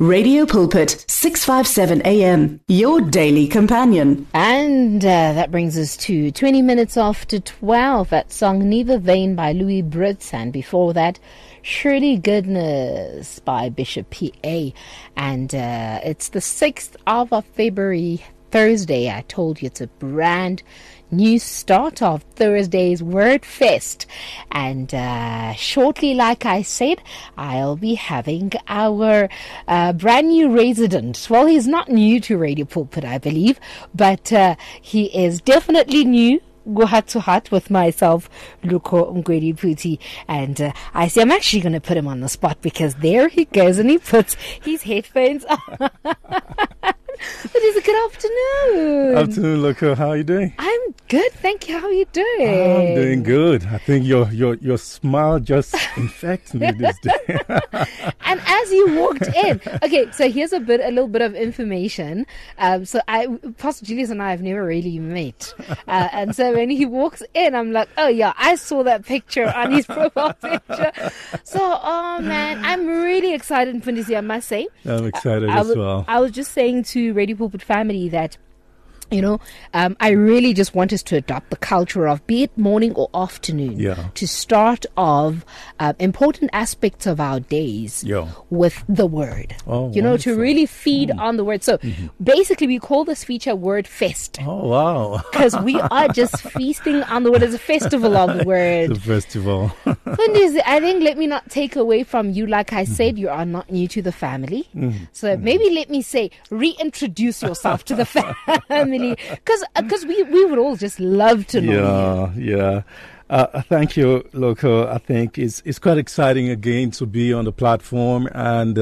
Radio Pulpit, 657 AM, your daily companion. And that brings us to 20 minutes after 12. That song, Never Vain by Louis Brits. And before that, Surely Goodness by Bishop P.A. And it's the 6th of February, Thursday. I told you it's a brand new start of Thursday's Word Fest, and shortly, like I said, I'll be having our brand new resident. Well, he's not new to Radio Pulpit, I believe, but he is definitely new. Go heart to heart with myself, Luko Mgwedi Puti, and I say I'm actually going to put him on the spot because there he goes and he puts his headphones on. It is a good afternoon. Afternoon, Loco. How are you doing? I'm good, thank you. How are you doing? I'm doing good. I think your smile just infects me this day. And as you walked in, okay, so here's a little bit of information. So Pastor Julius and I have never really met, and so when he walks in, I'm like, oh yeah, I saw that picture on his profile picture. So, oh man, I'm really excited, Mfundisi, I must say. I'm excited as well. I was just saying to Radio Pulpit family that, you know, I really just want us to adopt the culture of, be it morning or afternoon, to start of important aspects of our days with the Word. Oh, you know, to really feed on the Word. So basically, we call this feature Word Fest. Oh, wow. Because we are just feasting on the Word. It's a festival of the Word. It's a festival. I think, let me not take away from you. Like I said, you are not new to the family. So maybe let me say, reintroduce yourself to the family. Because we would all just love to know you. Yeah. Thank you, Loco. I think it's quite exciting again to be on the platform. And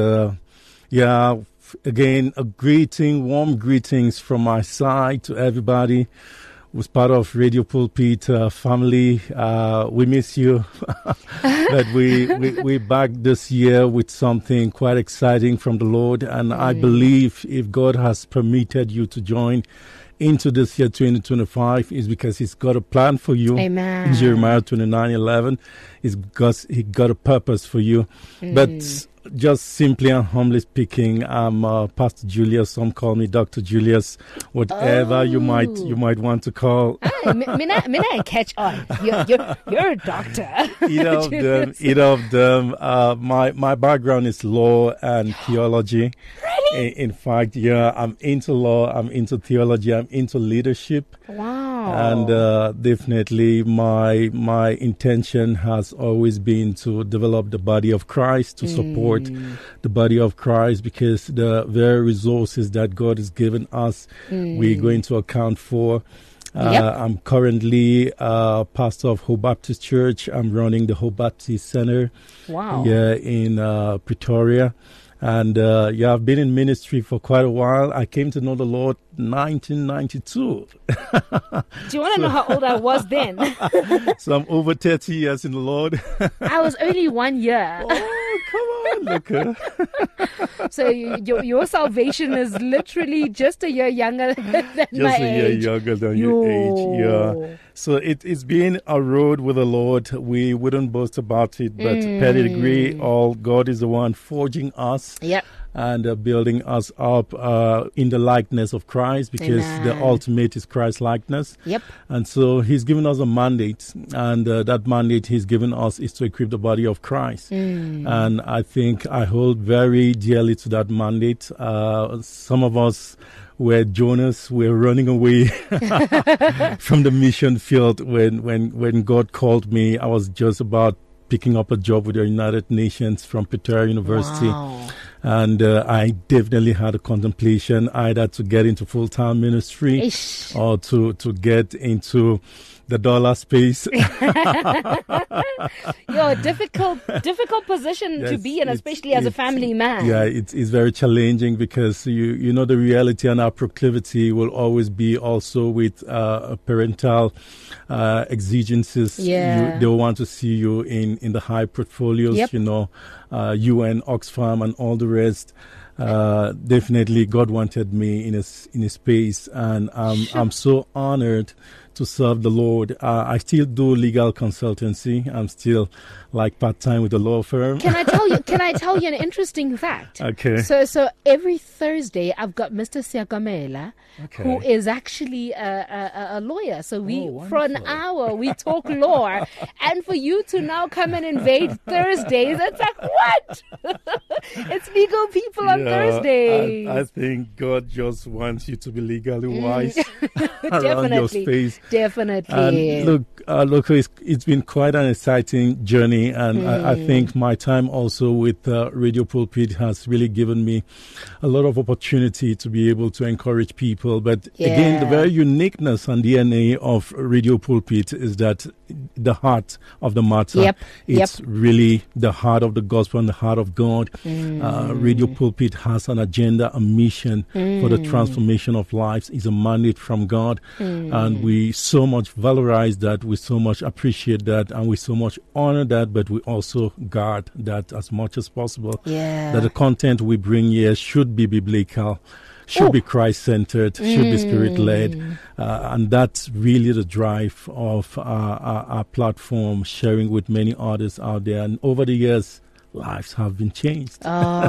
again, warm greetings from my side to everybody who's part of Radio Pulpit family. We miss you. But we're back this year with something quite exciting from the Lord. And I believe if God has permitted you to join into this year 2025 is because He's got a plan for you. Amen. Jeremiah 29:11, He got a purpose for you. But just simply and humbly speaking, I'm Pastor Julius. Some call me Dr. Julius. Whatever you might want to call. I catch on. You're a doctor. Either of them. My background is law and theology. Really? In fact, I'm into law. I'm into theology. I'm into leadership. Wow. And definitely, my intention has always been to develop the body of Christ, to support the body of Christ, because the very resources that God has given us, we're going to account for. I'm currently pastor of Hope Baptist Church. I'm running the Hope Baptist Center here in Pretoria. And I've been in ministry for quite a while. I came to know the Lord 1992. Do you want to know how old I was then? So I'm over 30 years in the Lord. I was only 1 year. Oh, come on, look. So your salvation is literally just a year younger than my age. Just a year younger than your age, yeah. So it's been a road with the Lord. We wouldn't boast about it, but pedigree, God is the one forging us. Yep. And building us up in the likeness of Christ, because the ultimate is Christ likeness. Yep. And so He's given us a mandate, and that mandate He's given us is to equip the body of Christ. And I think I hold very dearly to that mandate. Some of us were Jonas, we're running away from the mission field. When God called me, I was just about picking up a job with the United Nations from Pretoria University. Wow. And I definitely had a contemplation either to get into full-time ministry or to get into the dollar space. Difficult position to be in, especially as a family man. Yeah, it's very challenging, because you know the reality, and our proclivity will always be also with parental exigencies. Yeah. They want to see you in the high portfolios, UN, Oxfam, and all the rest. Definitely, God wanted me in a space, and I'm so honored to serve the Lord. I still do legal consultancy. I'm still like part-time with a law firm. Can I tell you an interesting fact? Okay. So every Thursday I've got Mr. Siakamela, who is actually a lawyer. So for an hour we talk law, and for you to now come and invade Thursdays, it's like, what? It's legal people on Thursdays. I think God just wants you to be legally wise around your space. Definitely. And look, it's been quite an exciting journey, and I think my time also with Radio Pulpit has really given me a lot of opportunity to be able to encourage people. But again, the very uniqueness and DNA of Radio Pulpit is that the heart of the matter, it's really the heart of the gospel and the heart of God. Radio Pulpit has an agenda, a mission for the transformation of lives. It's a mandate from God, and we so much valorize that, we so much appreciate that, and we so much honor that, but we also guard that as much as possible. That the content we bring here should be biblical, should be Christ-centered, should be Spirit-led, and that's really the drive of our platform, sharing with many others out there. And over the years, lives have been changed.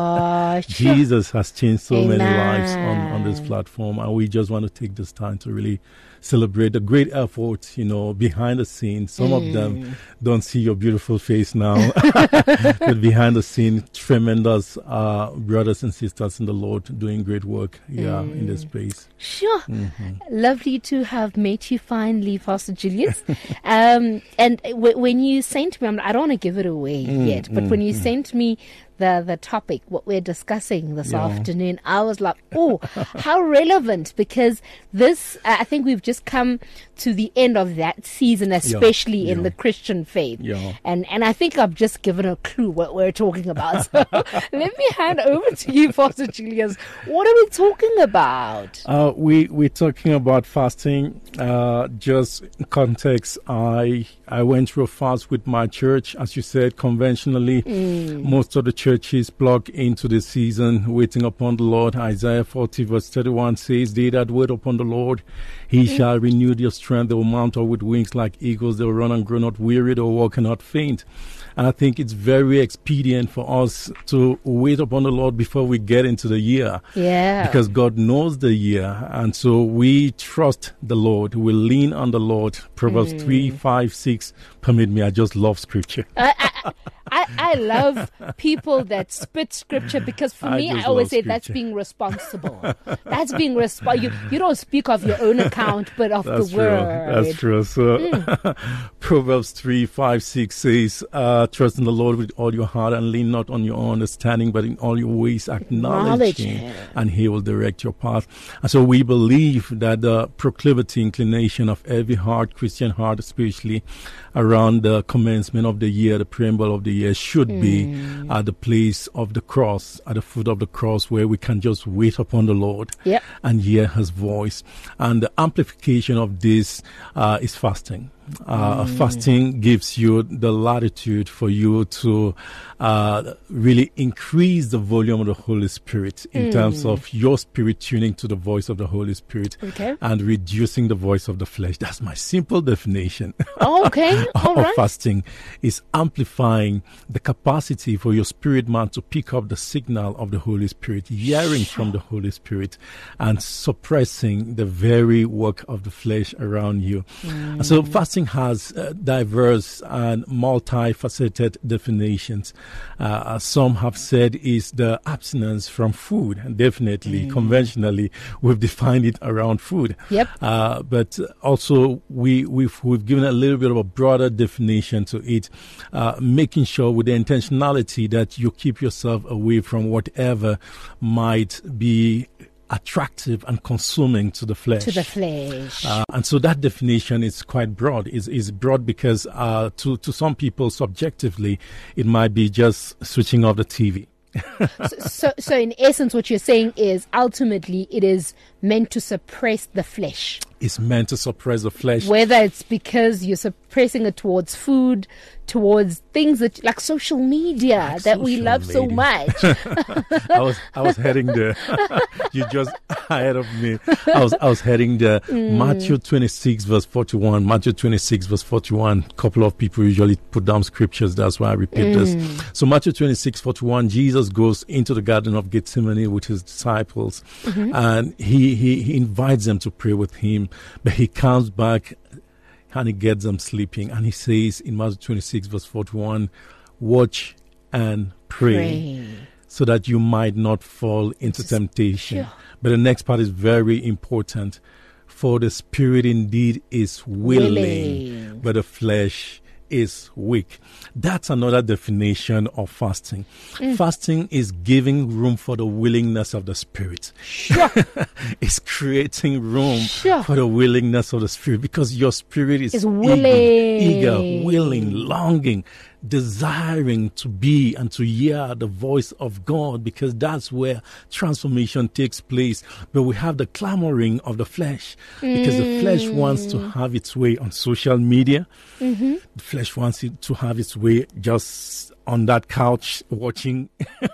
Jesus has changed so many lives on this platform, and we just want to take this time to really celebrate the great efforts, behind the scenes. Some of them don't see your beautiful face now, but behind the scenes, tremendous brothers and sisters in the Lord doing great work in this space. Sure. Lovely to have met you finally, Pastor Julius. And when you sent me, I don't want to give it away yet, but when you sent me the topic, what we're discussing this afternoon, I was like, oh, how relevant, because this, I think we've just come to the end of that season, especially in the Christian faith. And I think I've just given a clue what we're talking about. So let me hand over to you, Pastor Julius. What are we talking about? We're talking about fasting. Just context, I went through a fast with my church, as you said, conventionally. Most of the churches plug into the season, waiting upon the Lord. Isaiah 40 verse 31 says, "They that wait upon the Lord, he shall renew their strength. They will mount up with wings like eagles. They will run and grow not weary. They will walk and not faint." And I think it's very expedient for us to wait upon the Lord before we get into the year. Because God knows the year. And so we trust the Lord. We lean on the Lord. Proverbs 3, 5, 6. Permit me, I just love scripture. I love people that spit scripture, because for me, I always say that's being responsible. That's being responsible. You don't speak of your own account, but of the word. That's true. So Proverbs 3, 5, 6 says, trust in the Lord with all your heart and lean not on your own understanding, but in all your ways acknowledge him, and he will direct your path. And so we believe that the proclivity, inclination of every heart, Christian heart especially, around the commencement of the year, the preamble of the year, should be at the place of the cross, at the foot of the cross, where we can just wait upon the Lord and hear his voice. And the amplification of this is fasting. Fasting gives you the latitude for you to really increase the volume of the Holy Spirit in terms of your spirit tuning to the voice of the Holy Spirit and reducing the voice of the flesh. That's my simple definition of fasting, is amplifying the capacity for your spirit man to pick up the signal of the Holy Spirit, hearing from the Holy Spirit, and suppressing the very work of the flesh around you. And so fasting has diverse and multifaceted definitions. Some have said is the abstinence from food, and definitely conventionally we've defined it around food. But also we've given a little bit of a broader definition to it, making sure with the intentionality that you keep yourself away from whatever might be attractive and consuming to the flesh. And so that definition is quite broad. Is broad because to some people, subjectively, it might be just switching off the TV. So in essence, what you're saying is ultimately it is meant to suppress the flesh. is meant to suppress the flesh. Whether it's because you're suppressing it towards food, towards things that like social media that we love so much. I was heading there. You just ahead of me. I was heading there. Matthew 26 verse 41. Matthew 26 verse 41. A couple of people usually put down scriptures. That's why I repeat this. So Matthew 26:41. Jesus goes into the Garden of Gethsemane with his disciples, and he invites them to pray with him. But he comes back and he gets them sleeping. And he says in Matthew 26 verse 41, watch and pray so that you might not fall into temptation. Sure. But the next part is very important. For the spirit indeed is willing, but the flesh is weak. That's another definition of fasting. Fasting is giving room for the willingness of the spirit. Sure. It's creating room for the willingness of the spirit, because your spirit is willing, eager, willing, longing, desiring to be and to hear the voice of God, because that's where transformation takes place. But we have the clamoring of the flesh, because the flesh wants to have its way on social media. The flesh wants it to have its way just on that couch watching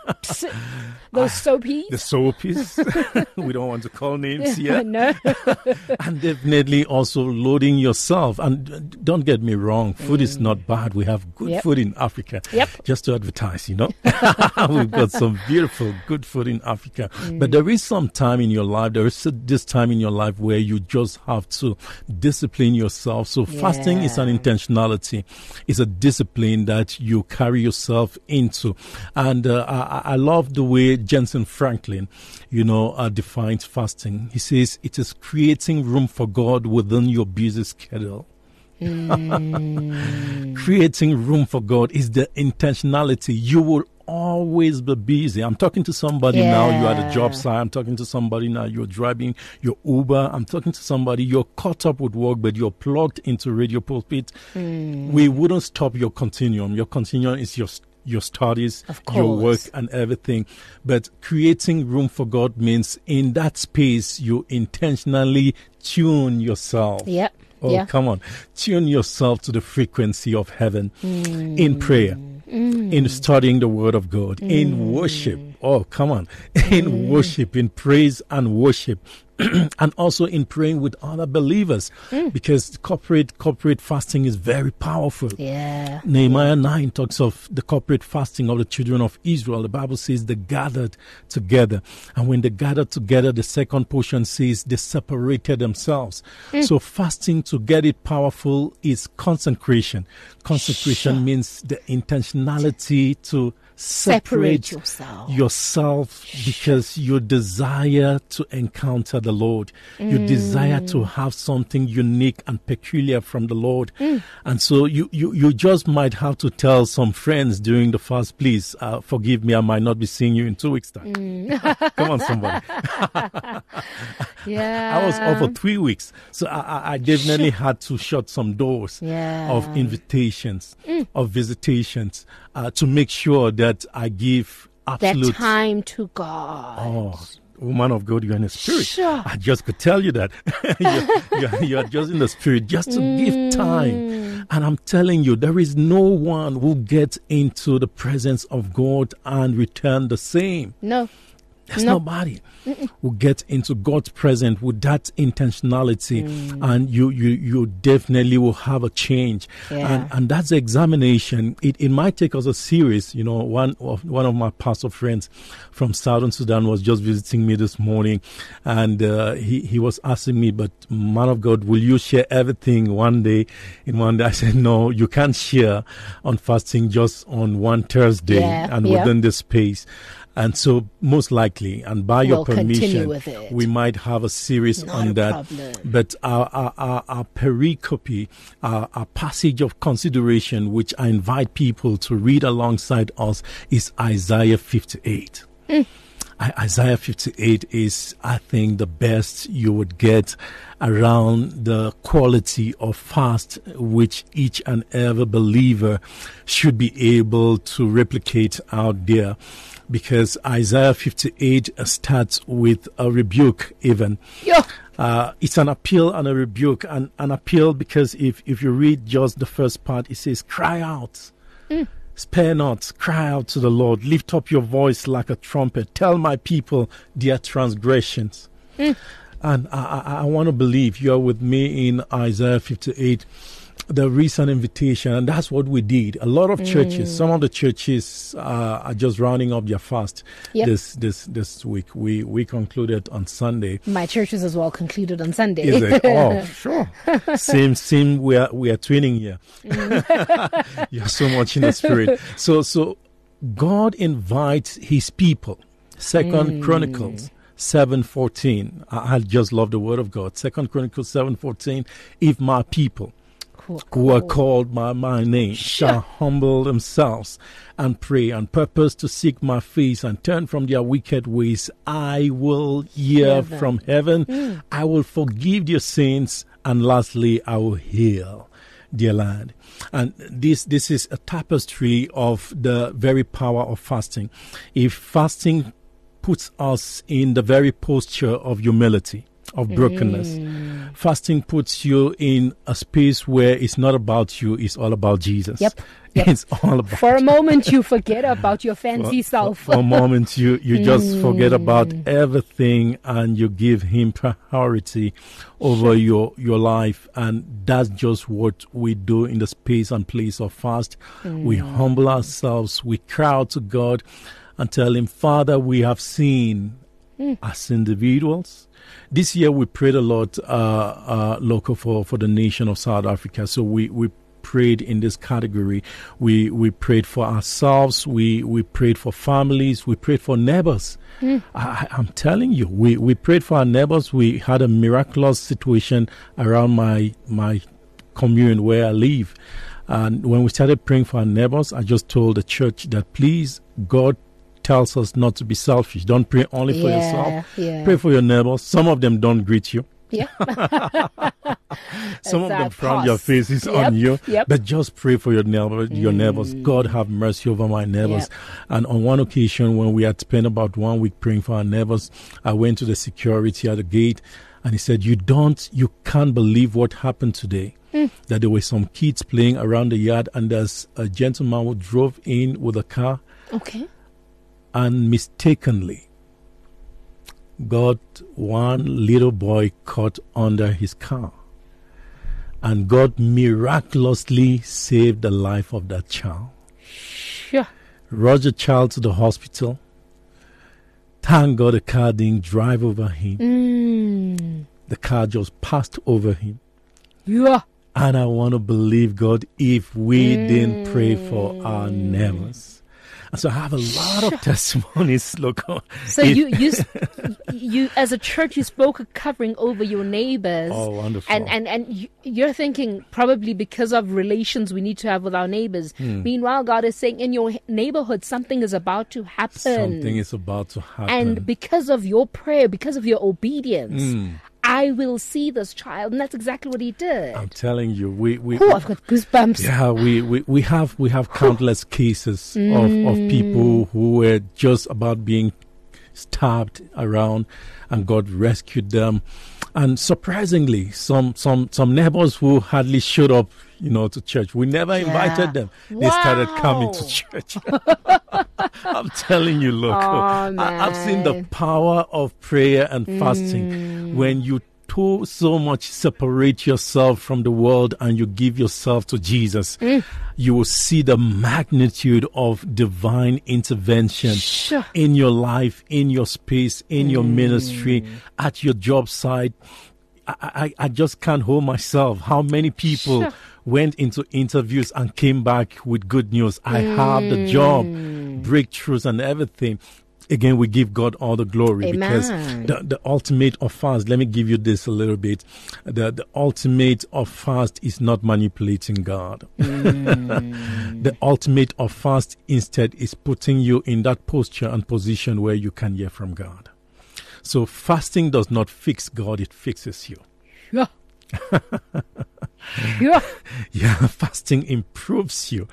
those soapies. The soapies. We don't want to call names here. No. And definitely also loading yourself. And don't get me wrong, food is not bad. We have good food in Africa. Just to advertise, you know. We've got some beautiful, good food in Africa. But there is some time in your life, there is this time in your life where you just have to discipline yourself. So fasting is an intentionality. It's a discipline that you carry yourself into. And I love the way Jensen Franklin, defines fasting. He says it is creating room for God within your busy schedule. Creating room for God is the intentionality. You will always be busy. I'm talking to somebody now, you're at a job site. I'm talking to somebody now, you're driving your Uber. I'm talking to somebody, you're caught up with work, but you're plugged into Radio Pulpit. We wouldn't stop your continuum. Your continuum is your studies, your work and everything. But creating room for God means in that space, you intentionally tune yourself. Come on. Tune yourself to the frequency of heaven in prayer, in studying the word of God, in worship. Oh, come on. In worship, in praise and worship. And also in praying with other believers, because corporate fasting is very powerful. Nehemiah 9 talks of the corporate fasting of the children of Israel. The Bible says they gathered together. And when they gathered together, the second portion says they separated themselves. So fasting, to get it powerful, is consecration. Consecration means the intentionality to separate yourself because you desire to encounter the Lord. You desire to have something unique and peculiar from the Lord. And so you just might have to tell some friends during the fast, please forgive me, I might not be seeing you in 2 weeks' time. Come on, somebody. I was off for 3 weeks. So I definitely had to shut some doors of invitations, of visitations, to make sure that I give absolute that time to God. Oh, woman of God, you're in the spirit. Sure. I just could tell you that. you're just in the spirit, just to give time. And I'm telling you, there is no one who gets into the presence of God and return the same. No. There's nobody who gets into God's presence with that intentionality, and you definitely will have a change. And that's the examination. It might take us a series. One of my pastor friends from Southern Sudan was just visiting me this morning, and he was asking me, but man of God, will you share everything one day? In one day, I said, no, you can't share on fasting just on one Thursday and within this space. And so most likely, and by your permission, we might have a series on that. Problem. But our pericope, our passage of consideration, which I invite people to read alongside us, is Isaiah 58. Isaiah 58 is, I think, the best you would get around the quality of fast which each and every believer should be able to replicate out there. Because Isaiah 58 starts with a rebuke even. It's an appeal and a rebuke. And an appeal because if you read just the first part, it says, cry out. Spare not, cry out to the Lord. Lift up your voice like a trumpet. Tell my people their transgressions. And I want to believe you're with me in Isaiah 58. There is an invitation, and that's what we did. A lot of churches, some of the churches are just rounding up their fast this week. We concluded on Sunday. My churches as well concluded on Sunday. Is it? Oh, sure. Same. We are twinning here. You're so much in the spirit. So God invites His people. Second Chronicles 7:14. I just love the Word of God. Second Chronicles 7:14. If my people who are called by my name shall humble themselves and pray and purpose to seek my face and turn from their wicked ways, I will hear from heaven. I will forgive their sins, and lastly, I will heal their land. And this is a tapestry of the very power of fasting. If fasting puts us in the very posture of humility, of brokenness. Fasting puts you in a space where it's not about you, it's all about Jesus. Yep. It's all about For a moment you forget about your fancy self. For a moment you just forget about everything and you give Him priority over your life. And that's just what we do in the space and place of fast. We humble ourselves, we cry out to God and tell Him, Father, we have sinned as individuals. This year we prayed a lot local for the nation of South Africa. So we prayed in this category. We prayed for ourselves. We prayed for families. We prayed for neighbors. I'm telling you, we prayed for our neighbors. We had a miraculous situation around my commune where I live. And when we started praying for our neighbors, I just told the church that please, God tells us not to be selfish. Don't pray only for yourself. Pray for your neighbors. Some of them don't greet you. Some of them frown their faces on you. But just pray for your neighbors. God, have mercy over my neighbors. And on one occasion when we had spent about 1 week praying for our neighbors, I went to the security at the gate and he said, you can't believe what happened today. That there were some kids playing around the yard and there's a gentleman who drove in with a car. Okay. And mistakenly got one little boy caught under his car. And God miraculously saved the life of that child. Sure. Rushed the child to the hospital. Thank God the car didn't drive over him. The car just passed over him. Yeah. And I want to believe, God, if we didn't pray for our neighbors. And so I have a lot of testimonies, local. So you as a church, you spoke a covering over your neighbors. Oh, wonderful. And you're thinking probably because of relations we need to have with our neighbors. Meanwhile, God is saying in your neighborhood, something is about to happen. Something is about to happen. And because of your prayer, because of your obedience, I will see this child. And that's exactly what He did. I'm telling you, I've got goosebumps. Yeah, we have countless cases of people who were just about being stabbed around and God rescued them. And surprisingly, some neighbors who hardly showed up, to church. We never invited them. They started coming to church. I'm telling you, look, I've seen the power of prayer and fasting. When you so much separate yourself from the world and you give yourself to Jesus, you will see the magnitude of divine intervention in your life, in your space, in your ministry, at your job site. I just can't hold myself. How many people went into interviews and came back with good news? I have the job, breakthroughs and everything. Again, we give God all the glory. Amen. Because the ultimate of fast, let me give you this a little bit. The ultimate of fast is not manipulating God. The ultimate of fast instead is putting you in that posture and position where you can hear from God. So fasting does not fix God, it fixes you. Yeah, fasting improves you.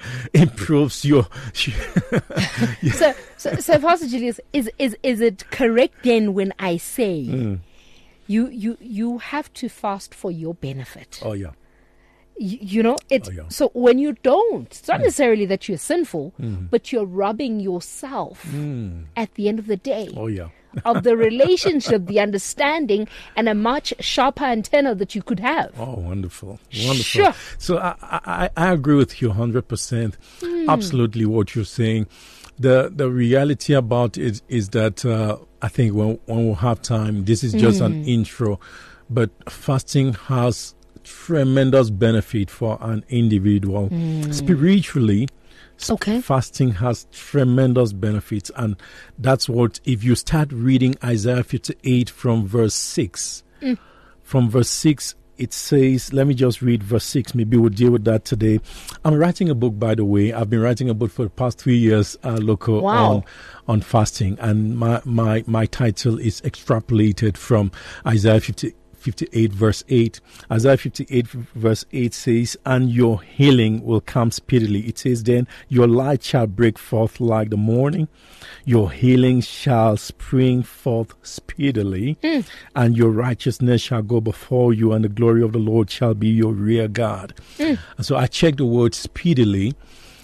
So Pastor Julius, is it correct then when I say you have to fast for your benefit. Oh, yeah. You know, Oh, yeah. so when you don't, it's not necessarily that you're sinful, but you're robbing yourself at the end of the day Oh, yeah. of the relationship, the understanding, and a much sharper antenna that you could have. Oh, wonderful. Wonderful. Sure. So I agree with you 100%. Absolutely what you're saying. The reality about it is that I think when we'll have time, this is just an intro, but fasting has tremendous benefit for an individual. Spiritually, Okay. fasting has tremendous benefits, and that's what, if you start reading Isaiah 58 from verse 6, from verse 6, it says, let me just read verse 6, maybe we'll deal with that today. I'm writing a book, by the way. I've been writing a book for the past 3 years, local Wow. on fasting, and my title is extrapolated from Isaiah 58 verse 8. Isaiah 58 verse 8 says, and your healing will come speedily. It says, then your light shall break forth like the morning. Your healing shall spring forth speedily, and your righteousness shall go before you, and the glory of the Lord shall be your rear guard. And so I checked the word speedily,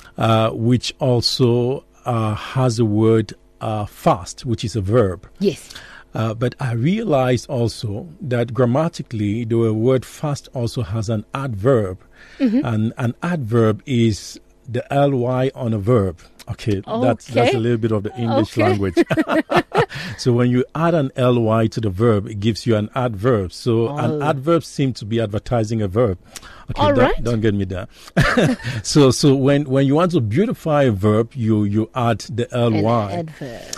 which also has the word fast, which is a verb. Yes. But I realized also that grammatically the word fast also has an adverb. And an adverb is the ly on a verb. Okay, that's a little bit of the English language. So when you add an ly to the verb, it gives you an adverb. So an adverb seems to be advertising a verb. Okay, All right. don't get me there. So when you want to beautify a verb, you add the ly. An adverb.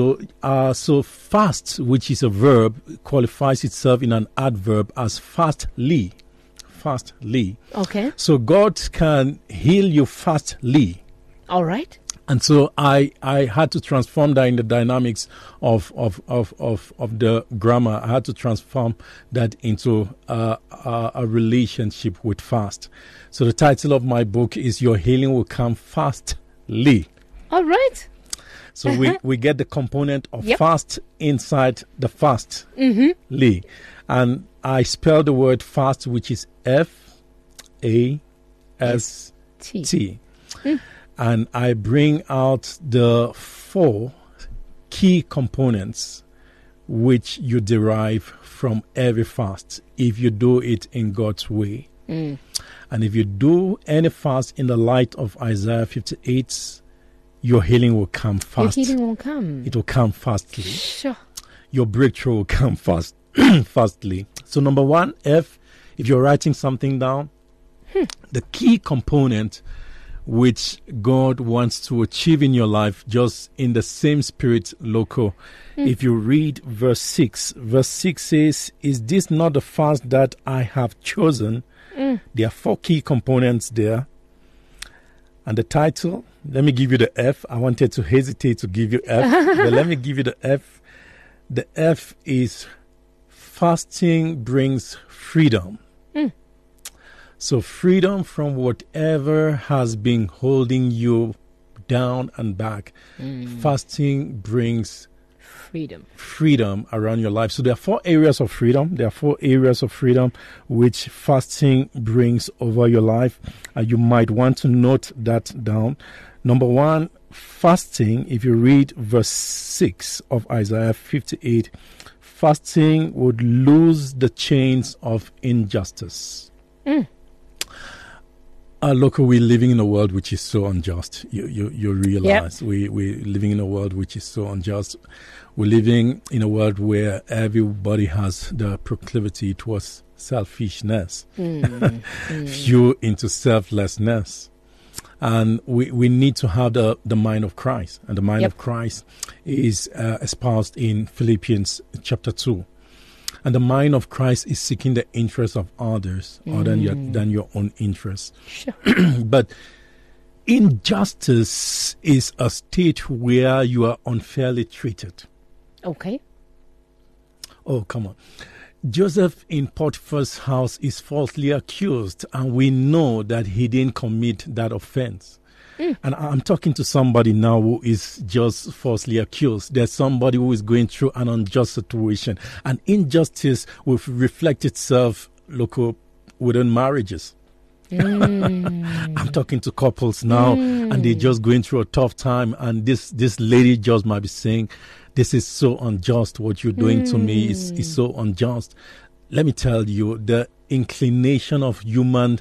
So fast, which is a verb, qualifies itself in an adverb as fastly. Fastly. Okay. So God can heal you fastly. All right. And so I had to transform that in the dynamics of the grammar. I had to transform that into a relationship with fast. So the title of my book is Your Healing Will Come Fastly. All right. So we get the component of Yep. fast inside the fastly. And I spell the word fast, which is F-A-S-T. And I bring out the 4 key components which you derive from every fast if you do it in God's way. And if you do any fast in the light of Isaiah 58, your healing will come fast. Your healing will come. It will come fastly. Sure. Your breakthrough will come fastly. So number 1, if you're writing something down, the key component which God wants to achieve in your life, just in the same spirit, local. If you read verse 6 says, is this not the fast that I have chosen? There are 4 key components there. And the title, let me give you the F. I wanted to hesitate to give you F, but let me give you the F. The F is fasting brings freedom. So freedom from whatever has been holding you down and back. Fasting brings freedom around your life. So there are 4 areas of freedom. There are 4 areas of freedom which fasting brings over your life. You might want to note that down. Number 1, fasting, if you read verse 6 of Isaiah 58, fasting would lose the chains of injustice. Look, we're living in a world which is so unjust. You realize we're living in a world which is so unjust. We're living in a world where everybody has the proclivity towards selfishness, few into selflessness. And we need to have the mind of Christ. And the mind of Christ is espoused in Philippians chapter 2. And the mind of Christ is seeking the interests of others other than your own interests. Sure. But injustice is a state where you are unfairly treated. Okay. Oh, come on. Joseph in Potiphar's house is falsely accused, and we know that he didn't commit that offense. And I'm talking to somebody now who is just falsely accused. There's somebody who is going through an unjust situation. And injustice will reflect itself within marriages. I'm talking to couples now, and they're just going through a tough time. And this lady just might be saying, this is so unjust. What you're doing to me is so unjust. Let me tell you, the inclination of human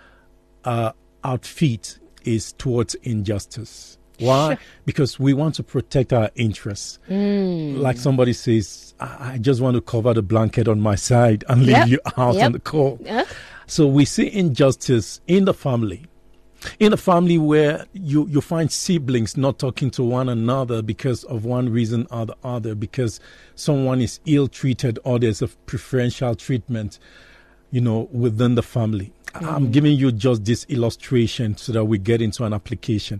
outfit is towards injustice. Why? Sure. Because we want to protect our interests. Like somebody says, I just want to cover the blanket on my side and leave you out on the cold. So we see injustice in the family. In a family where you find siblings not talking to one another because of one reason or the other, because someone is ill-treated or there's a preferential treatment, within the family. I'm giving you just this illustration so that we get into an application.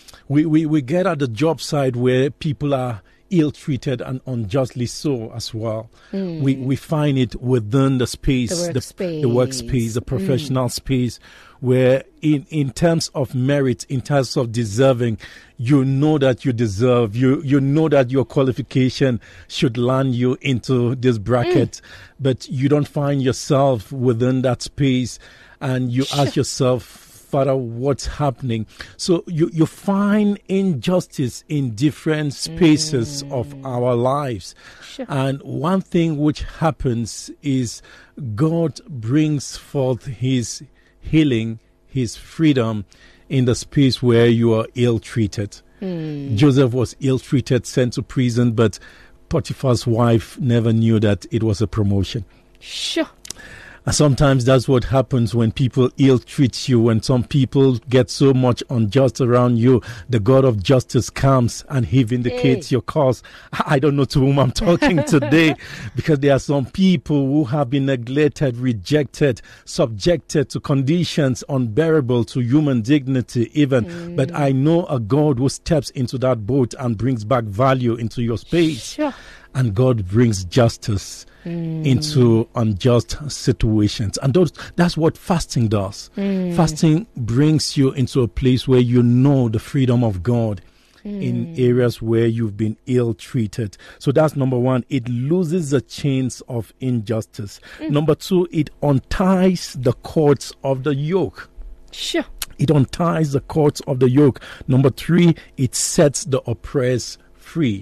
We get at the job site where people are ill-treated and unjustly so as well. We find it within the space, the workspace, the professional space, where in terms of merit, in terms of deserving, you know that you deserve, you know that your qualification should land you into this bracket, but you don't find yourself within that space, and you ask yourself, Father, what's happening? So you find injustice in different spaces of our lives. Sure. And one thing which happens is God brings forth his healing, his freedom in the space where you are ill-treated. Joseph was ill-treated, sent to prison, but Potiphar's wife never knew that it was a promotion. Sure. And sometimes that's what happens when people ill-treat you, when some people get so much unjust around you. The God of justice comes and he vindicates your cause. I don't know to whom I'm talking today, because there are some people who have been neglected, rejected, subjected to conditions unbearable to human dignity even. But I know a God who steps into that boat and brings back value into your space. Sure. And God brings justice into unjust situations. And that's what fasting does. Fasting brings you into a place where you know the freedom of God in areas where you've been ill-treated. So that's number one. It loses the chains of injustice. Number two, it unties the cords of the yoke. Sure. It unties the cords of the yoke. Number three, it sets the oppressed free.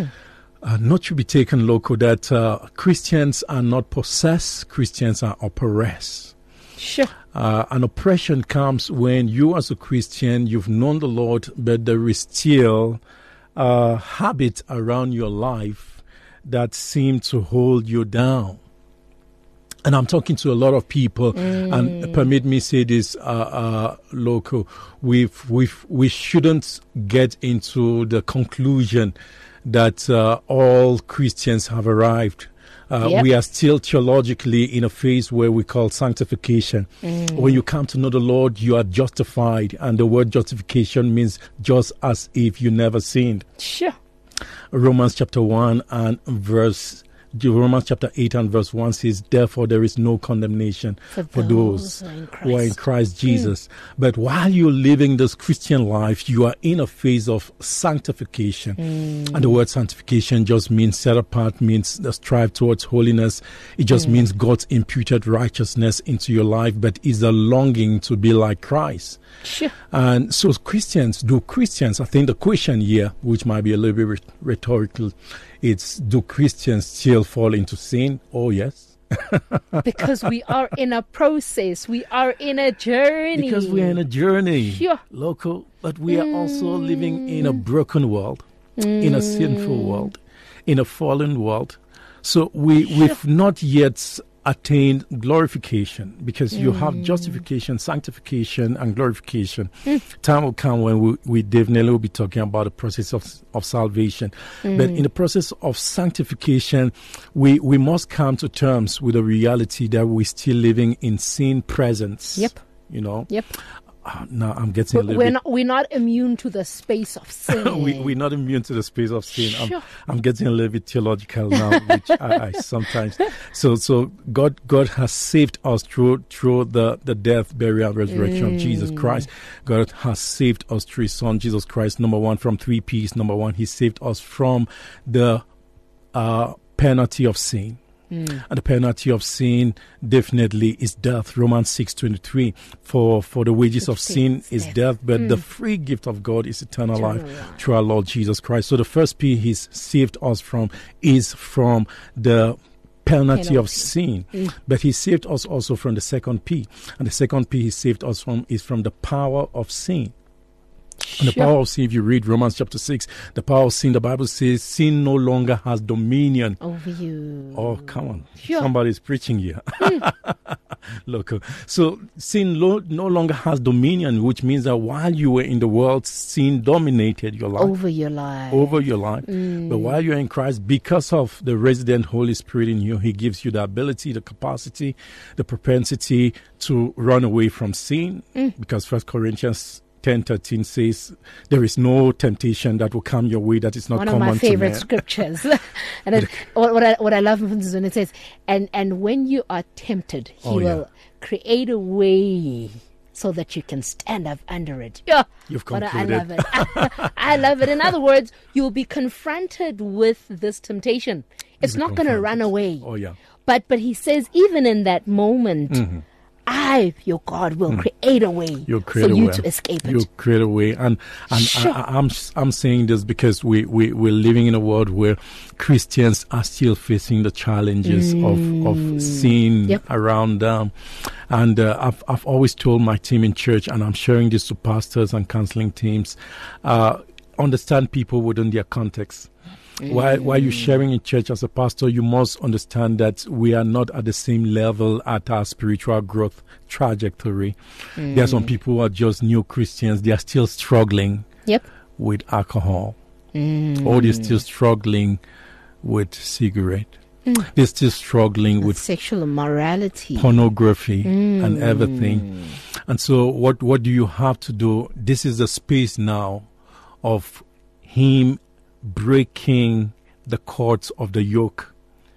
Not to be taken local that Christians are not possessed, Christians are oppressed. Sure. An oppression comes when you as a Christian, you've known the Lord, but there is still a habit around your life that seem to hold you down. And I'm talking to a lot of people, and permit me say this, local, we shouldn't get into the conclusion that all Christians have arrived. We are still theologically in a phase where we call sanctification. When you come to know the Lord, you are justified. And the word justification means just as if you never sinned. Sure. Romans chapter 8 and verse 1 says, therefore there is no condemnation for those who are in Christ Jesus. But while you're living this Christian life, you are in a phase of sanctification. And the word sanctification just means set apart, means the strive towards holiness. It just means God's imputed righteousness into your life, but is a longing to be like Christ. Sure. And so Christians, I think the question here, which might be a little bit rhetorical, it's, do Christians still fall into sin? Oh, yes. Because we are in a process. We are in a journey. Because we are in a journey. Sure. Local, but we are also living in a broken world, in a sinful world, in a fallen world. So we've not yet attained glorification, because you have justification, sanctification, and glorification. Time will come when we definitely will be talking about the process of salvation. But in the process of sanctification, we must come to terms with the reality that we're still living in sin presence. Yep. You know? Yep. Now I'm getting a little bit. We're not immune to the space of sin. We're not immune to the space of sin. Sure. I'm getting a little bit theological now, which I sometimes. So God has saved us through the death, burial, resurrection of Jesus Christ. God has saved us through His Son Jesus Christ. Number one, from 3 P's. Number one, He saved us from the penalty of sin. And the penalty of sin definitely is death. Romans 6:23. For the wages of sin is death, but the free gift of God is eternal life through our Lord Jesus Christ. So the first P He's saved us from is from the penalty of sin. But He saved us also from the second P. And the second P He saved us from is from the power of sin. And the power of sin, if you read Romans chapter 6, the power of sin, the Bible says, sin no longer has dominion over you. Oh, come on. Somebody's preaching here. Look, so sin no longer has dominion, which means that while you were in the world, sin dominated your life. Over your life. But while you're in Christ, because of the resident Holy Spirit in you, He gives you the ability, the capacity, the propensity to run away from sin. Because 1 Corinthians 10:13 says there is no temptation that will come your way that is not common to man. One of my favorite scriptures. And what I love is when it says, and when you are tempted, He will create a way so that you can stand up under it. Yeah, you've concluded. I love it. I love it. In other words, you'll be confronted with this temptation. It's not going to run away. Oh yeah. But He says, even in that moment, I, your God, will create a way for you to escape it. You'll create a way. And I'm saying this because we're living in a world where Christians are still facing the challenges of sin around them. And I've always told my team in church, and I'm sharing this to pastors and counseling teams, understand people within their context. While you're sharing in church as a pastor, you must understand that we are not at the same level at our spiritual growth trajectory. There are some people who are just new Christians. They are still struggling with alcohol. Or they're still struggling with cigarette. They're still struggling with sexual immorality, pornography, and everything. And so what do you have to do? This is the space now of Him breaking the cords of the yoke.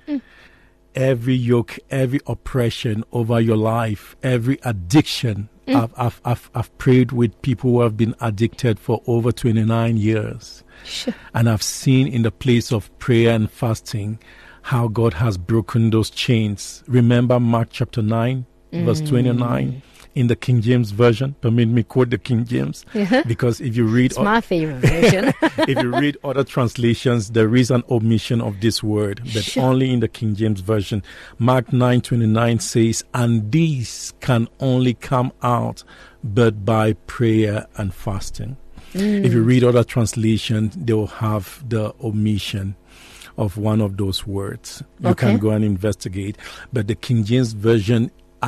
Every yoke, every oppression over your life, every addiction. I've prayed with people who have been addicted for over 29 years. And I've seen in the place of prayer and fasting how God has broken those chains. Remember Mark chapter 9, verse 29. In the King James Version. Permit me quote the King James. Because if you read... It's my favorite version. If you read other translations, there is an omission of this word. But only in the King James Version. Mark 9:29 says, and these can only come out but by prayer and fasting. If you read other translations, they will have the omission of one of those words. You can go and investigate. But the King James Version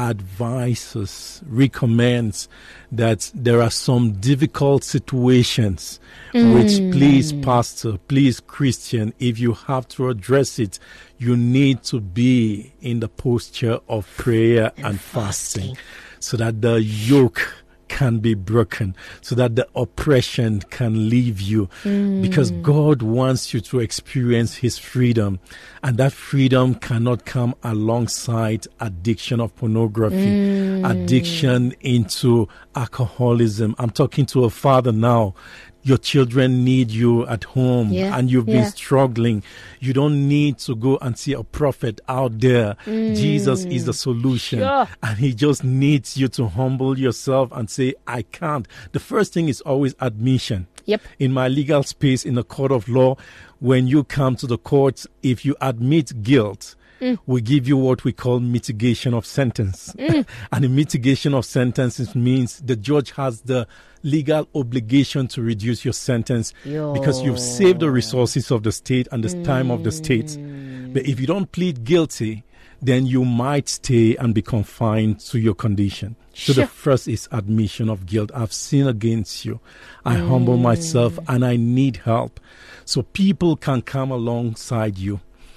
advises, recommends that there are some difficult situations which, please pastor, please Christian, if you have to address it, you need to be in the posture of prayer and fasting so that the yoke can be broken, so that the oppression can leave you, because God wants you to experience His freedom, and that freedom cannot come alongside addiction of pornography, addiction into alcoholism. I'm talking to a father now. Your children need you at home, and you've been struggling. You don't need to go and see a prophet out there. Jesus is the solution. And He just needs you to humble yourself and say, I can't. The first thing is always admission. In my legal space, in the court of law, when you come to the court, if you admit guilt, we give you what we call mitigation of sentence. And the mitigation of sentences means the judge has the legal obligation to reduce your sentence because you've saved the resources of the state and the time of the state. But if you don't plead guilty, then you might stay and be confined to your condition. So the first is admission of guilt. I've sinned against you. I humble myself and I need help. So people can come alongside you.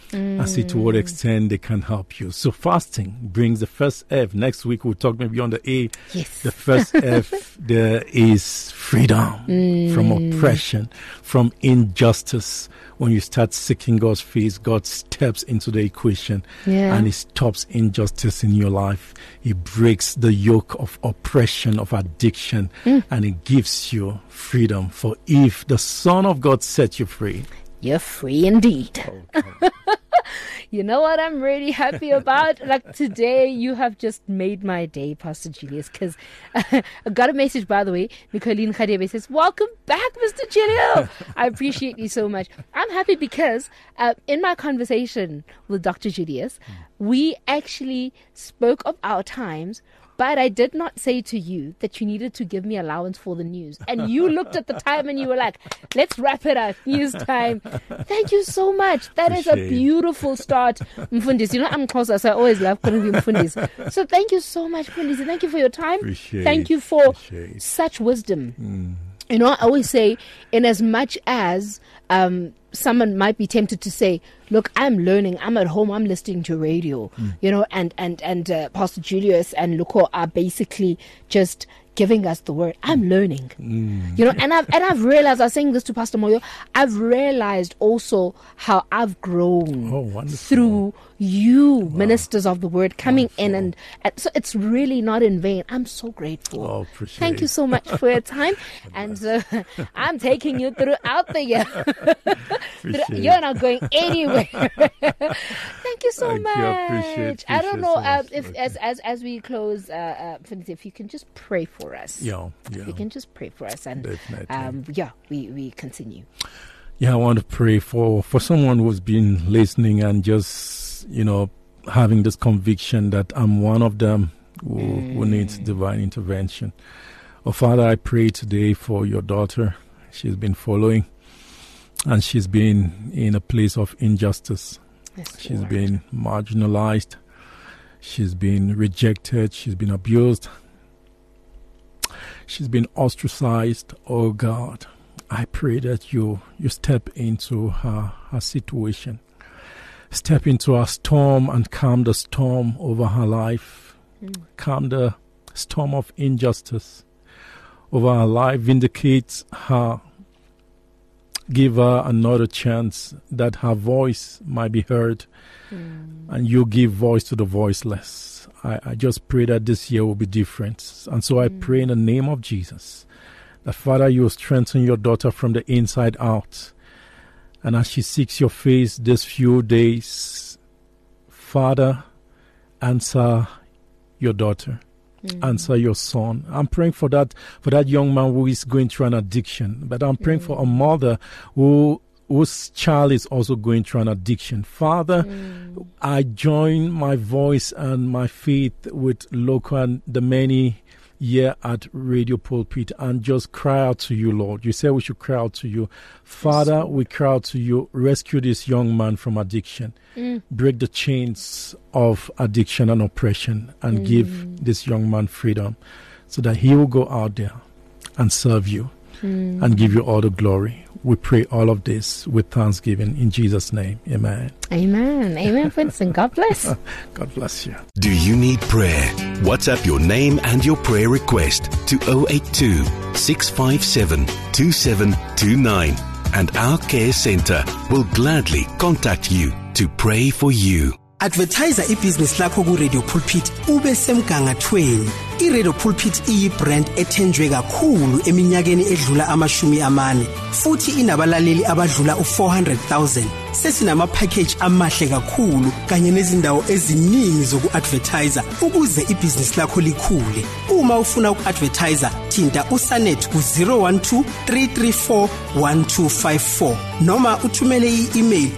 and see to what extent they can help you. So fasting brings the first F. Next week we'll talk maybe on the A. Yes. The first F there is freedom from oppression, from injustice. When you start seeking God's face, God steps into the equation and He stops injustice in your life. He breaks the yoke of oppression, of addiction, and He gives you freedom. For if the Son of God sets you free, you're free indeed. Okay. You know what I'm really happy about? Like today, you have just made my day, Pastor Julius, because I got a message, by the way. Nicoline Khadebe says, welcome back, Mr. Julio. I appreciate you so much. I'm happy because in my conversation with Dr. Julius, we actually spoke of our times, but I did not say to you that you needed to give me allowance for the news. And you looked at the time and you were like, let's wrap it up. News time. Thank you so much. That is a beautiful start. Mfundisi, you know, I'm closer, so I always love calling you Mfundisi. So thank you so much, Mfundisi. Thank you for your time. Thank you for such wisdom. You know, I always say, in as much as someone might be tempted to say, look, I'm learning, I'm at home, I'm listening to radio, you know, and Pastor Julius and Luko are basically just giving us the word. I'm learning, you know, and I've realized, I was saying this to Pastor Moyo, I've realized also how I've grown through you, ministers of the word, coming in, and so it's really not in vain. I'm so grateful. Thank you so much for your time. And I'm taking you throughout the year. You're not going anywhere. Thank you so much. I don't know if as we close, if you can just pray for us. If you can just pray for us, and we continue. I want to pray for someone who's been listening and just, you know, having this conviction that I'm one of them who needs divine intervention. Oh, Father, I pray today for your daughter. She's been following, and she's been in a place of injustice. She's been marginalized. She's been rejected. She's been abused. She's been ostracized. Oh, God, I pray that you step into her situation. Step into her storm and calm the storm over her life. Calm the storm of injustice over her life. Vindicate her. Give her another chance that her voice might be heard. And you give voice to the voiceless. I just pray that this year will be different. And so I pray in the name of Jesus that, Father, you will strengthen your daughter from the inside out. And as she seeks your face these few days, Father, answer your daughter. Answer your son. I'm praying for that young man who is going through an addiction. But I'm praying for a mother whose child is also going through an addiction. Father, I join my voice and my faith with local and the many here at Radio Pulpit and just cry out to you, Lord. You say we should cry out to you. Father, we cry out to you. Rescue this young man from addiction. Break the chains of addiction and oppression and give this young man freedom so that he will go out there and serve you and give you all the glory. We pray all of this with thanksgiving in Jesus' name. Amen. Amen. Amen, Vincent. God bless. God bless you. Do you need prayer? WhatsApp your name and your prayer request to 082 657 2729 and our care center will gladly contact you to pray for you. Advertiser ibhizinisi lakho ku Radio Pulpit ube semgangathweni. I-Radio Pulpit iyi-brand ethenjwe kakhulu eminyakeni edlula 40 futhi inabalaleli abadlula u-400,000. Sesinama-package amahle kakhulu kanye nezindawo eziningi zoku-advertiser ukuze ibhizinisi lakho likhule. Uma ufuna uku-advertiser, thinta uSanet ku 012 334 1254 noma uthumele i-email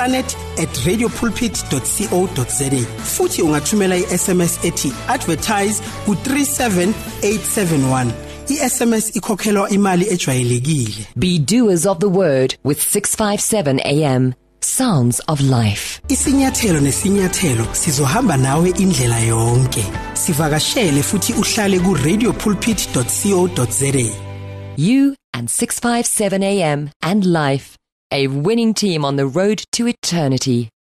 kusanet@radiopulpit.co.za. Futhi ungathumela i-SMS ethi advertise ku 37871. I-SMS ikhokhelwa imali ejwayelekile. Be doers of the word with 657 AM. Sounds of Life. Isinyathelo nesinyathelo sizohamba nawe indlela yonke. Sivakashele futhi uhlale ku radiopulpit.co.za. You and 657 AM and Life, a winning team on the road to eternity.